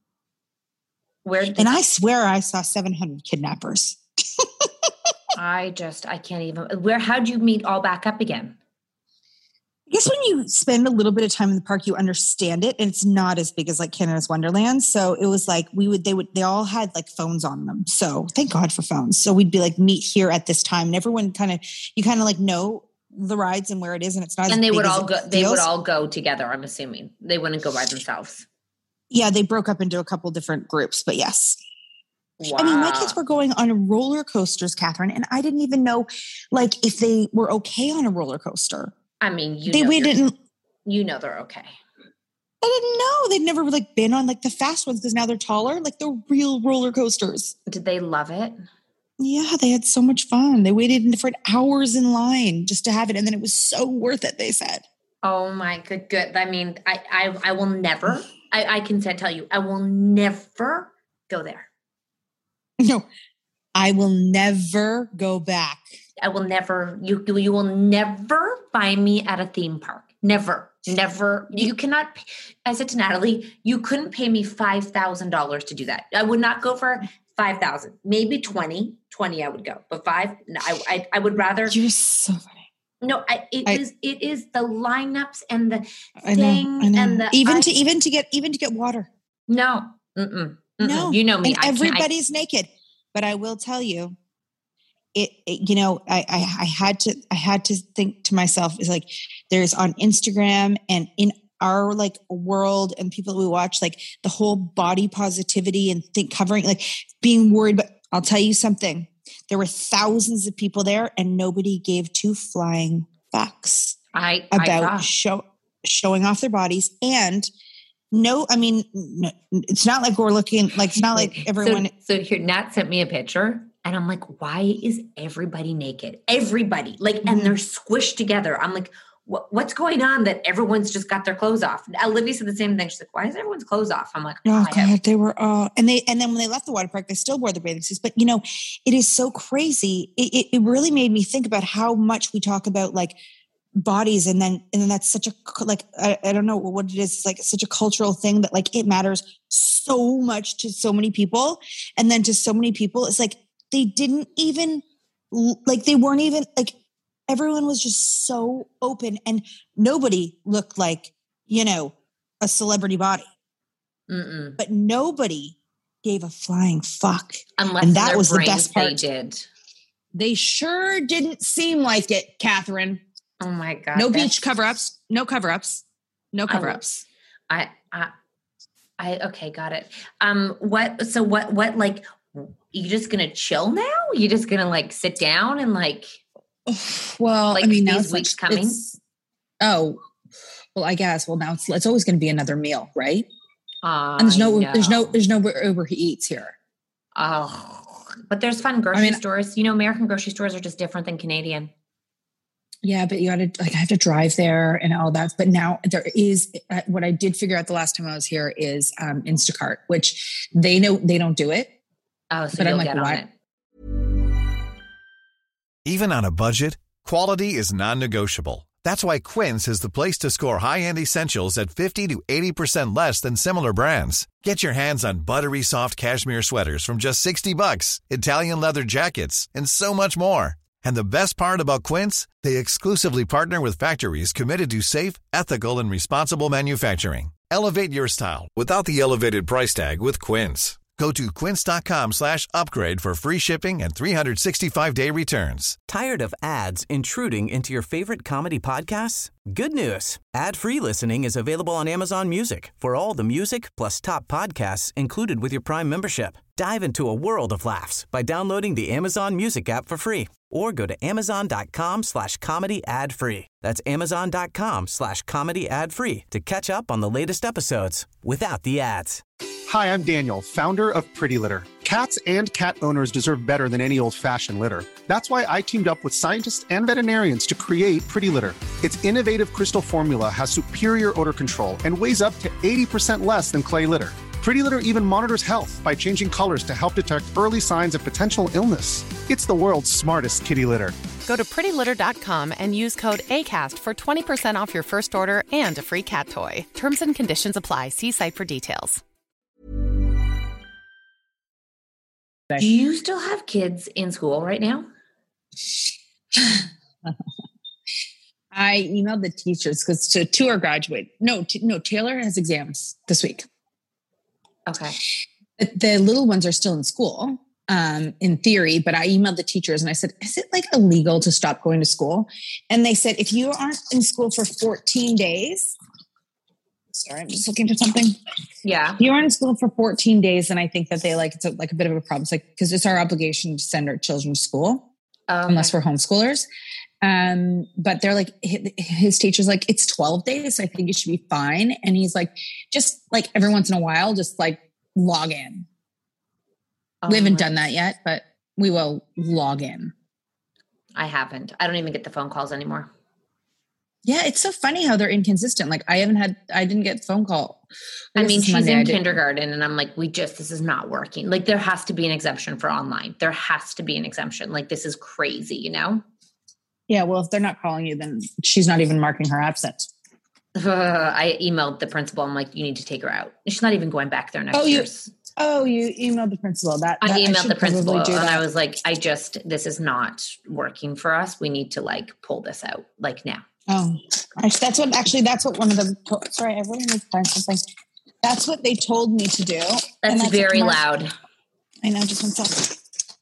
Where? And I swear I saw seven hundred kidnappers. I just, I can't even, where, how'd you meet all back up again? I guess when you spend a little bit of time in the park, you understand it, and it's not as big as like Canada's Wonderland. So it was like we would, they would, they all had like phones on them. So thank God for phones. So we'd be like, meet here at this time, and everyone kind of, you kind of like know the rides and where it is, and it's not. And as they big would as all it go. They feels. would all go together. I'm assuming they wouldn't go by themselves. Yeah, they broke up into a couple different groups, but yes. Wow. I mean, my kids were going on roller coasters, Catherine, and I didn't even know like if they were okay on a roller coaster. I mean, you they know we didn't. You know they're okay. I didn't know. They'd never like been on like the fast ones because now they're taller, like the real roller coasters. Did they love it? Yeah, they had so much fun. They waited for hours in line just to have it, and then it was so worth it. They said. Oh my good, good. I mean, I, I, I will never. I, I can tell you, I will never go there. No, I will never go back. I will never. You, you will never find me at a theme park. Never. Never. You cannot, I said to Natalie, you couldn't pay me five thousand dollars to do that. I would not go for five thousand dollars, maybe twenty, twenty I would go, but five, no, I, I, I would rather. You're so funny. No, I, it I, is, it is the lineups and the I thing know, I know. and the, even I, to, even to get, even to get water. No, mm-mm, mm-mm. no, you know me. And I everybody's I, naked, but I will tell you, It, it, you know, I, I, I had to, I had to think to myself, is like, there's on Instagram and in our like world and people we watch, like the whole body positivity and think covering, like being worried. But I'll tell you something, there were thousands of people there and nobody gave two flying fucks I, about I show, showing off their bodies. And no, I mean, no, it's not like we're looking like, it's not like everyone. So, so here, Nat sent me a picture. And I'm like, why is everybody naked? Everybody like, mm-hmm. and they're squished together. I'm like, what, what's going on that everyone's just got their clothes off? Olivia said the same thing. She's like, why is everyone's clothes off? I'm like, oh, oh God, they were all, and they, and then when they left the water park, they still wore the bathing suits. But you know, it is so crazy. It, it, it really made me think about how much we talk about like bodies. And then, and then that's such a, like, I, I don't know what it is. It's like such a cultural thing that like, it matters so much to so many people. And then to so many people, it's like, they didn't even like, they weren't even like, everyone was just so open and nobody looked like, you know, a celebrity body, Mm-mm. but nobody gave a flying fuck. Unless and that was the best part. They did. They sure didn't seem like it, Catherine. Oh my God. No beach cover-ups, no cover-ups, no cover-ups. I, I, I, okay. Got it. Um, what, so what, what, like, you just going to chill now? You just going to like sit down and like, well, like I mean, these now it's weeks like, coming. It's, oh, well, I guess. Well, now it's, it's always going to be another meal, right? Uh, and there's no, there's no, there's no Uber Eats here. Oh, but there's fun grocery I mean, stores. You know, American grocery stores are just different than Canadian. Yeah, but you got to like, I have to drive there and all that. But now there is uh, what I did figure out the last time I was here is um, Instacart, which they know they don't do it. Oh, so but you'll I'm like, get what? on it. Even on a budget, quality is non-negotiable. That's why Quince is the place to score high-end essentials at fifty to eighty percent less than similar brands. Get your hands on buttery soft cashmere sweaters from just sixty bucks, Italian leather jackets, and so much more. And the best part about Quince, they exclusively partner with factories committed to safe, ethical, and responsible manufacturing. Elevate your style without the elevated price tag with Quince. Go to quince.com slash upgrade for free shipping and three sixty-five day returns. Tired of ads intruding into your favorite comedy podcasts? Good news. Ad-free listening is available on Amazon Music for all the music plus top podcasts included with your Prime membership. Dive into a world of laughs by downloading the Amazon Music app for free or go to amazon.com slash comedy ad free. That's amazon.com slash comedy ad free to catch up on the latest episodes without the ads. Hi, I'm Daniel, founder of Pretty Litter. Cats and cat owners deserve better than any old-fashioned litter. That's why I teamed up with scientists and veterinarians to create Pretty Litter. Its innovative crystal formula has superior odor control and weighs up to eighty percent less than clay litter. Pretty Litter even monitors health by changing colors to help detect early signs of potential illness. It's the world's smartest kitty litter. Go to pretty litter dot com and use code ACAST for twenty percent off your first order and a free cat toy. Terms and conditions apply. See site for details. Do you still have kids in school right now? I emailed the teachers because so two are graduate. No, t- no, Taylor has exams this week. Okay. The, the little ones are still in school, um, in theory, but I emailed the teachers and I said, is it like illegal to stop going to school? And they said, if you aren't in school for fourteen days, sorry, I'm just looking for something. Yeah. If you aren't in school for fourteen days, then I think that they like, it's a, like a bit of a problem. It's like, because it's our obligation to send our children to school um, unless we're homeschoolers. Um, but they're like, his teacher's like, it's twelve days. So I think it should be fine. And he's like, just like every once in a while, just like log in. Oh, we haven't done that yet, but we will log in. I haven't. I don't even get the phone calls anymore. Yeah, it's so funny how they're inconsistent. Like I haven't had, I didn't get phone call. I, I mean, she's Monday, in kindergarten and I'm like, we just, this is not working. Like there has to be an exemption for online. There has to be an exemption. Like this is crazy, you know? Yeah. Well, if they're not calling you, then she's not even marking her absent. Uh, I emailed the principal. I'm like, you need to take her out. She's not even going back there next oh, you, year. Oh, you emailed the principal. That, that I emailed I the principal and I was like, I just, this is not working for us. We need to like pull this out like now. Oh, that's what actually, that's what one of them told, sorry, I really need to find something. That's what they told me to do. That's, that's very loud. I know, just one second.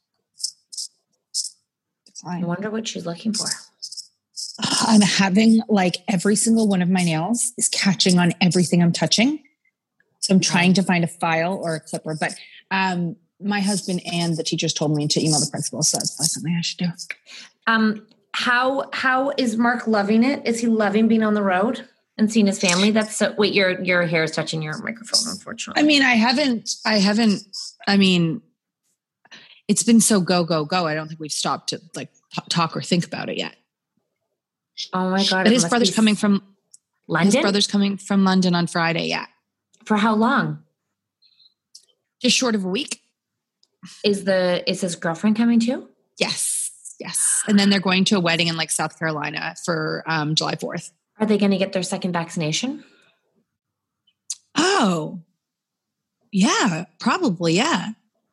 I wonder what she's looking for. I'm having like every single one of my nails is catching on everything I'm touching. So I'm trying to find a file or a clipper, but um, my husband and the teachers told me to email the principal. So that's probably something I should do. Um, how, how is Mark loving it? Is he loving being on the road and seeing his family? That's so, wait, your, your hair is touching your microphone, unfortunately. I mean, I haven't, I haven't, I mean, it's been so go, go, go. I don't think we've stopped to like t- talk or think about it yet. Oh my God. But his brother's coming from London. His brother's coming from London on Friday. Yeah. For how long? Just short of a week. Is the, is his girlfriend coming too? Yes. Yes. And then they're going to a wedding in like South Carolina for um, July fourth. Are they going to get their second vaccination? Oh, yeah, probably. Yeah.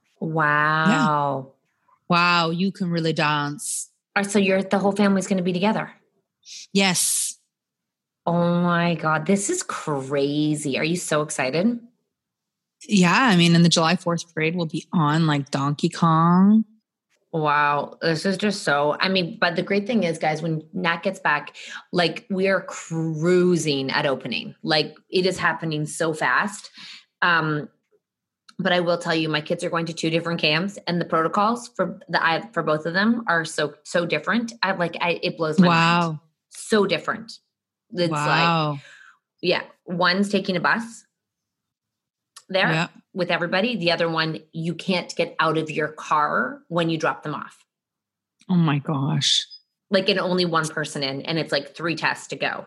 Wow. Yeah. Wow. You can really dance. All right, so you're, the whole family's going to be together. Yes. Oh my God. This is crazy. Are you so excited? Yeah. I mean, in the July fourth parade will be on like Donkey Kong. Wow. This is just so, I mean, but the great thing is, guys, when Nat gets back, like we are cruising at opening, like it is happening so fast. Um, but I will tell you, my kids are going to two different camps and the protocols for the, I, for both of them are so, so different. I like, I, it blows my wow. mind. So different. It's wow. like, yeah, one's taking a bus there yeah. with everybody. The other one, you can't get out of your car when you drop them off. Oh my gosh. Like and only one person in, and it's like three tests to go.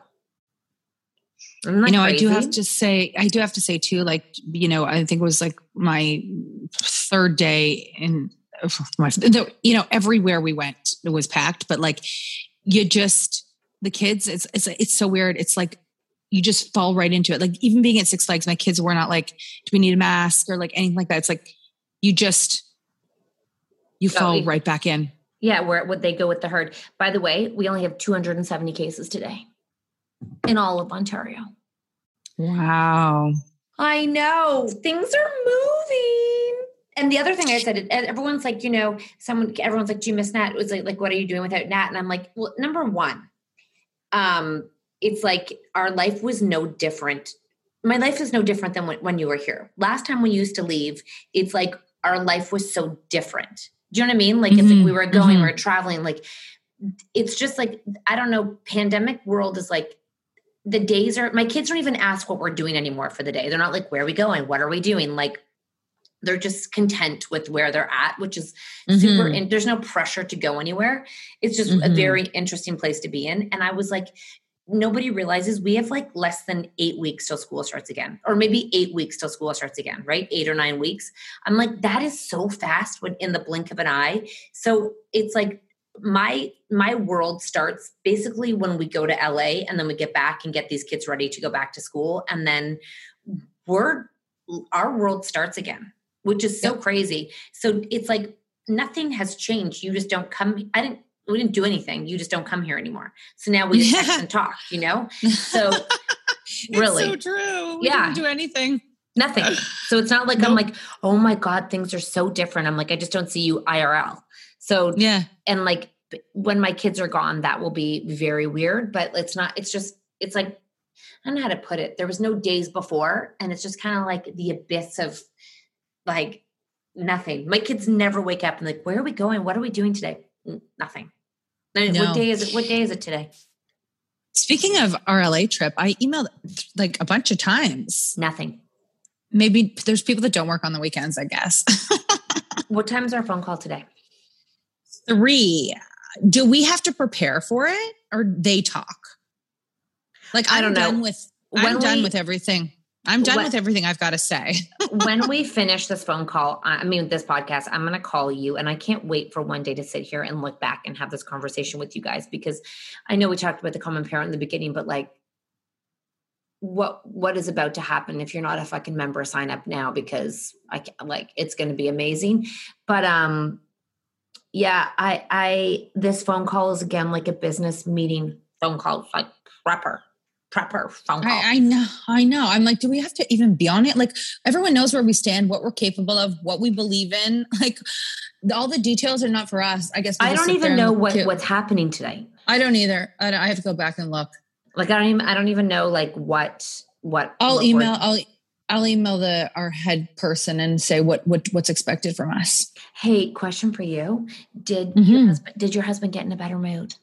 You know, crazy? I do have to say, I do have to say too, like, you know, I think it was like my third day in my, you know, everywhere we went, it was packed, but like you just, the kids, it's, it's, it's so weird. It's like, you just fall right into it. Like even being at Six Flags, my kids were not like, do we need a mask or like anything like that? It's like, you just, you oh, fall it, right back in. Yeah. Where would they go with the herd? By the way, we only have two hundred seventy cases today in all of Ontario. Wow. I know things are moving. And the other thing I said, everyone's like, you know, someone, everyone's like, do you miss Nat? It was like, like, what are you doing without Nat? And I'm like, well, number one, um, it's like our life was no different. My life is no different than when, when you were here. Last time we used to leave, it's like our life was so different. Do you know what I mean? Like, mm-hmm. it's like we were going, mm-hmm. we were traveling. Like, it's just like, I don't know, pandemic world is like, the days are, my kids don't even ask what we're doing anymore for the day. They're not like, where are we going? What are we doing? Like, they're just content with where they're at, which is mm-hmm. super, and there's no pressure to go anywhere. It's just mm-hmm. a very interesting place to be in. And I was like, nobody realizes we have like less than eight weeks till school starts again, or maybe eight weeks till school starts again, right? Eight or nine weeks. I'm like, that is so fast when in the blink of an eye. So it's like my, my world starts basically when we go to L A and then we get back and get these kids ready to go back to school. And then we're, our world starts again, which is so yep. crazy. So it's like nothing has changed. You just don't come. I didn't, we didn't do anything. You just don't come here anymore. So now we just text and talk, you know? So really. It's so true. We yeah. didn't do anything. Nothing. So it's not like nope. I'm like, oh my God, things are so different. I'm like, I just don't see you I R L. So yeah. And like when my kids are gone, that will be very weird, but it's not, it's just, it's like, I don't know how to put it. There was no days before. And it's just kind of like the abyss of like nothing. My kids never wake up and like, where are we going? What are we doing today? Nothing. No. What day is it? What day is it today? Speaking of our L A trip, I emailed like a bunch of times. Nothing. Maybe there's people that don't work on the weekends, I guess. What time is our phone call today? Three. Do we have to prepare for it or they talk? Like, I'm I don't done know. with, when I'm done we, with everything. I'm done when, with everything I've got to say. When we finish this phone call, I mean, this podcast, I'm going to call you and I can't wait for one day to sit here and look back and have this conversation with you guys, because I know we talked about the common parent in the beginning, but like, what, what is about to happen if you're not a fucking member, sign up now, because I like, it's going to be amazing. But, um, yeah, I, I, this phone call is again, like a business meeting phone call, like prepper, prepper phone call. I, I know, I know. I'm like, do we have to even be on it? Like everyone knows where we stand, what we're capable of, what we believe in. Like all the details are not for us. I guess. I don't even know what, what's happening today. I don't either. I, don't, I have to go back and look. Like, I don't even, I don't even know like what, what I'll what email, I'll, I'll email the, our head person and say what, what, what's expected from us. Hey, question for you. Did mm-hmm. your husband, did your husband get in a better mood?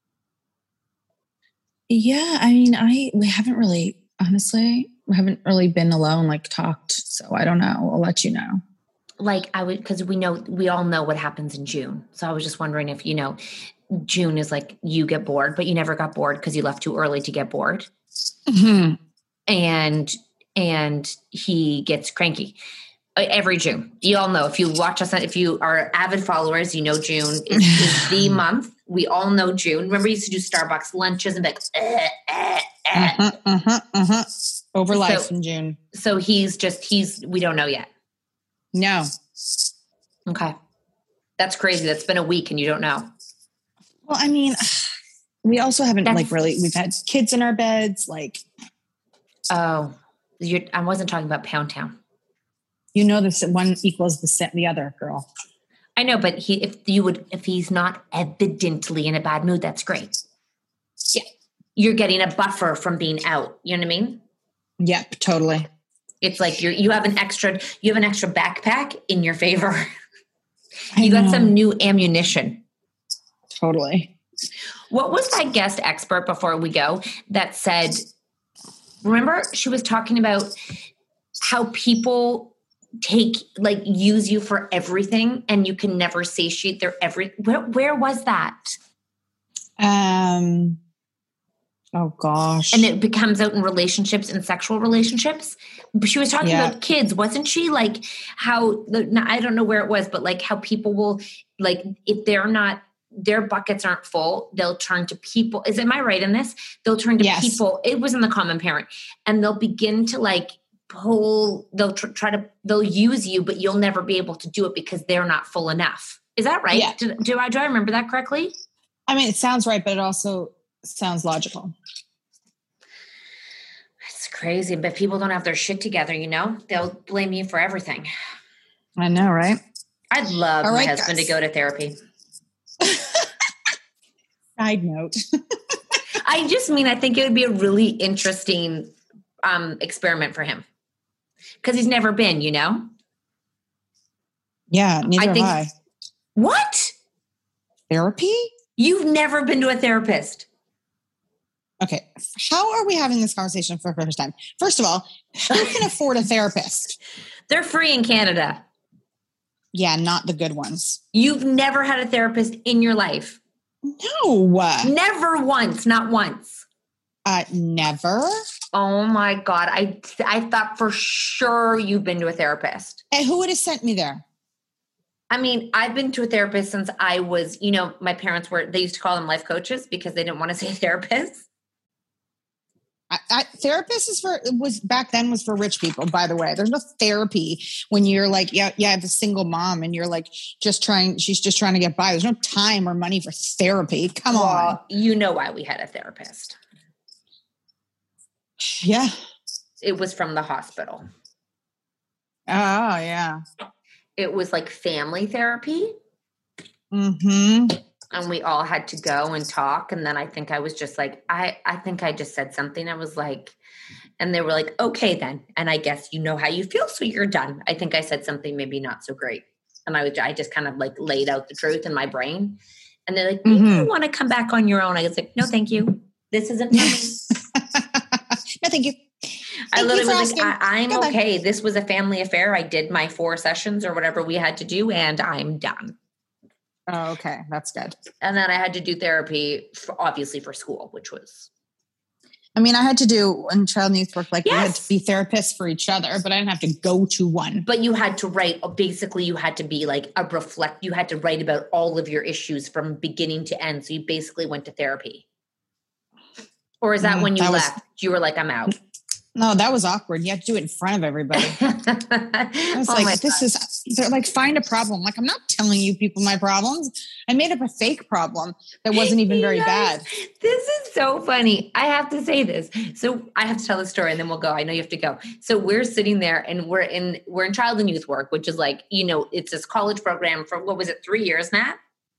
Yeah. I mean, I, we haven't really, honestly, we haven't really been alone, like talked. So I don't know. I'll let you know. Like I would, cause we know, we all know what happens in June. So I was just wondering if, you know, June is like you get bored, but you never got bored because you left too early to get bored. Mm-hmm. And, and he gets cranky every June. You all know, if you watch us, if you are avid followers, you know, June is, is the month. We all know June. Remember, we used to do Starbucks lunches and be like, eh, eh, eh. Uh-huh, uh-huh, uh-huh. Over life so, in June. So he's just, he's, we don't know yet. No. Okay. That's crazy. That's been a week and you don't know. Well, I mean, we also haven't That's, like really, we've had kids in our beds. Like, oh, you're, I wasn't talking about Pound Town. You know, this one equals the the other, girl. I know, but he, if you would, if he's not evidently in a bad mood, that's great. Yeah. You're getting a buffer from being out. You know what I mean? Yep, totally. It's like you're, you have an extra, you have an extra backpack in your favor. You got some new ammunition. Totally. What was that guest expert before we go that said, remember she was talking about how people take, like use you for everything and you can never satiate their every, where, where was that? Um, oh gosh. And it becomes out in relationships and sexual relationships. She was talking yeah. about kids, wasn't she? Like how, I don't know where it was, but like how people will, like if they're not, their buckets aren't full, they'll turn to people. Is am I right in this? They'll turn to yes. people. It was in the common parent, and they'll begin to like pull, they'll tr- try to, they'll use you, but you'll never be able to do it because they're not full enough. Is that right? Yeah. Do, do I, do I remember that correctly? I mean, it sounds right, but it also sounds logical. It's crazy, but people don't have their shit together, you know? They'll blame you for everything. I know, right? I'd love All my right, husband guys. to go to therapy. Side note. I just mean, I think it would be a really interesting um, experiment for him. Because he's never been, you know? Yeah, neither I think, have I. What? Therapy? You've never been to a therapist. Okay. How are we having this conversation for the first time? First of all, who can afford a therapist? They're free in Canada. Yeah, not the good ones. You've never had a therapist in your life? No. Never once, not once. Uh, never. Oh my God. I I thought for sure you've been to a therapist. And who would have sent me there? I mean, I've been to a therapist since I was, you know, my parents were, they used to call them life coaches because they didn't want to say therapists. I, I, therapist is for, was back then was for rich people, by the way. There's no therapy when you're like, yeah, yeah, I have a single mom and you're like, just trying, she's just trying to get by. There's no time or money for therapy. Come well, on. You know why we had a therapist. Yeah. It was from the hospital. Oh, yeah. It was like family therapy. Mm-hmm. And we all had to go and talk. And then I think I was just like, I, I think I just said something. I was like, and they were like, okay, then. And I guess you know how you feel. So you're done. I think I said something maybe not so great. And I would, I just kind of like laid out the truth in my brain. And they're like, maybe mm-hmm. you want to come back on your own. I was like, no, thank you. This isn't for me. No, thank you. I Thank literally you was like, I, I'm Goodbye. okay. This was a family affair. I did my four sessions or whatever we had to do, and I'm done. Oh, okay. That's good. And then I had to do therapy, for, obviously for school, which was. I mean, I had to do in child and youth work, like yes. we had to be therapists for each other, but I didn't have to go to one. But you had to write, basically you had to be like a reflect, you had to write about all of your issues from beginning to end. So you basically went to therapy. Or is that mm, when you that left? Was, you were like, I'm out. No, that was awkward. You have to do it in front of everybody. I was oh like, this God. is, they're like, find a problem. Like, I'm not telling you people my problems. I made up a fake problem that wasn't even very yes. bad. This is so funny. I have to say this. So I have to tell the story and then we'll go. I know you have to go. So we're sitting there and we're in, we're in child and youth work, which is like, you know, it's this college program for, what was it? Three years, Matt?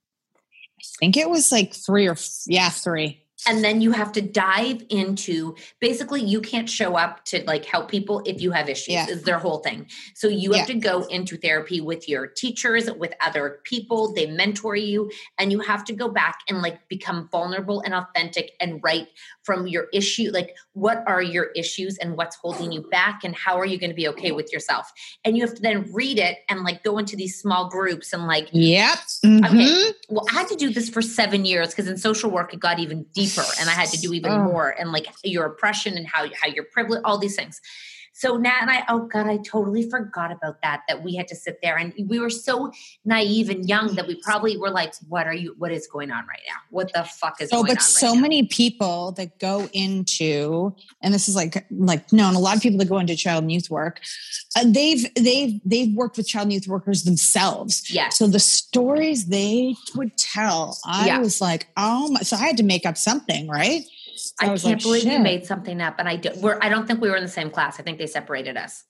I think it was like three or yeah, three. And then you have to dive into, basically you can't show up to like help people if you have issues yeah. is their whole thing. So you have yeah. to go into therapy with your teachers, with other people, they mentor you, and you have to go back and like become vulnerable and authentic and write from your issue. Like, what are your issues and what's holding you back and how are you going to be okay with yourself? And you have to then read it and like go into these small groups and like, yep. Mm-hmm. Okay, well, I had to do this for seven years because in social work, it got even deeper and I had to do even oh. more and like your oppression and how, how you're privileged, all these things. So Nat and I, oh God, I totally forgot about that, that we had to sit there and we were so naive and young that we probably were like, what are you, what is going on right now? What the fuck is oh, going on but right so now? many people that go into, and this is like, like, no, and a lot of people that go into child and youth work, uh, they've, they've, they've worked with child and youth workers themselves. Yeah. So the stories they would tell, I yeah. was like, oh my, so I had to make up something, right? So I, I can't like, believe shit. you made something up. And I did. We're, I don't think we were in the same class. I think they separated us.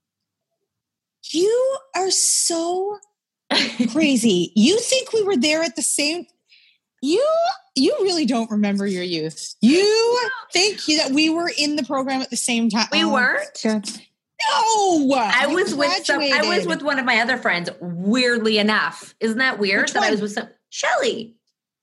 You are so crazy. You think we were there at the same, you, you really don't remember your youth. You think that we were in the program at the same time. We oh, weren't. God. No, I was with some, I was with one of my other friends. Weirdly enough. Isn't that weird? Which that one? I was with some Shelly.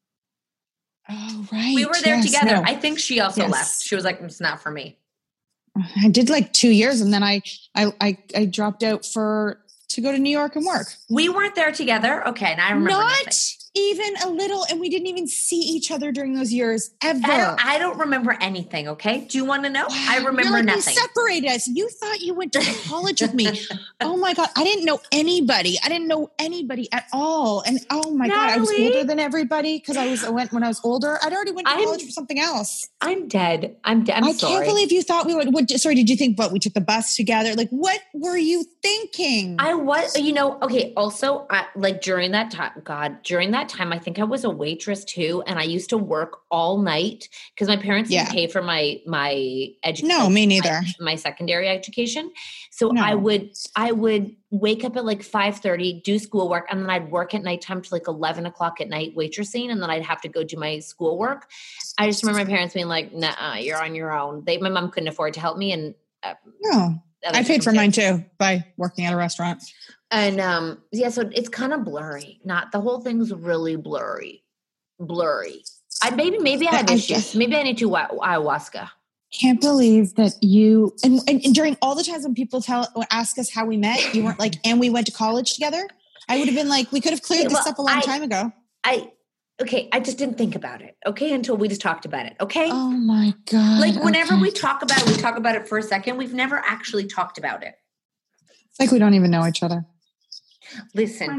Oh, right. We were there yes, together. no. I think she also yes. left. She was like, it's not for me. I did like two years and then I, I, I, I dropped out for, to go to New York and work. We weren't there together. Okay. And I remember Not nothing. even a little. And we didn't even see each other during those years ever. I don't, I don't remember anything. Okay. Do you want to know? Wow. I remember like nothing. You separated us. You thought you went to college with me. Oh my God. I didn't know anybody. I didn't know anybody at all. And oh my Natalie. God, I was older than everybody because I was, I went when I was older. I'd already went to I'm, college for something else. I'm dead. I'm dead. I'm I sorry. can't believe you thought we would, what, sorry, did you think, but we took the bus together? Like, what were you thinking? I was, you know, okay. Also, I, like during that time, God, during that time, I think I was a waitress too. And I used to work all night because my parents didn't yeah. pay for my, my education. No, me neither. My, my secondary education. So no. I would, I would wake up at like five thirty, do schoolwork. And then I'd work at nighttime to like eleven o'clock at night waitressing. And then I'd have to go do my schoolwork. I just remember my parents being like, nah, you're on your own. They, my mom couldn't afford to help me. And uh, no, I paid for mine too by working at a restaurant. And um, yeah, so it's kind of blurry. Not the whole thing's really blurry, blurry. I maybe maybe I have I, issues. I, maybe I need to ayahuasca. Can't believe that you and, and, and during all the times when people tell ask us how we met, you weren't like, and we went to college together. I would have been like, we could have cleared okay, this well, up a long I, time ago. I okay, I just didn't think about it. Okay, until we just talked about it. Okay. Oh my God. Like whenever okay. we talk about it, we talk about it for a second. We've never actually talked about it. It's like we don't even know each other. Listen,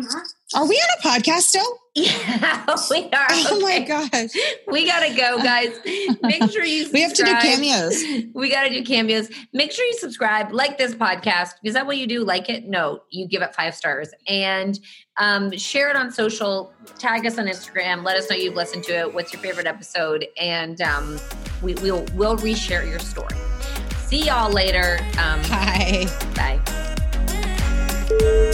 Are we on a podcast still? Yeah, we are. Oh okay. my gosh. We got to go, guys. Make sure you subscribe. We have to do cameos. We got to do cameos. Make sure you subscribe, like this podcast. Is that what you do? Like it? No, you give it five stars. And um, share it on social. Tag us on Instagram. Let us know you've listened to it. What's your favorite episode? And um, we, we'll, we'll reshare your story. See y'all later. Um, Bye. Bye.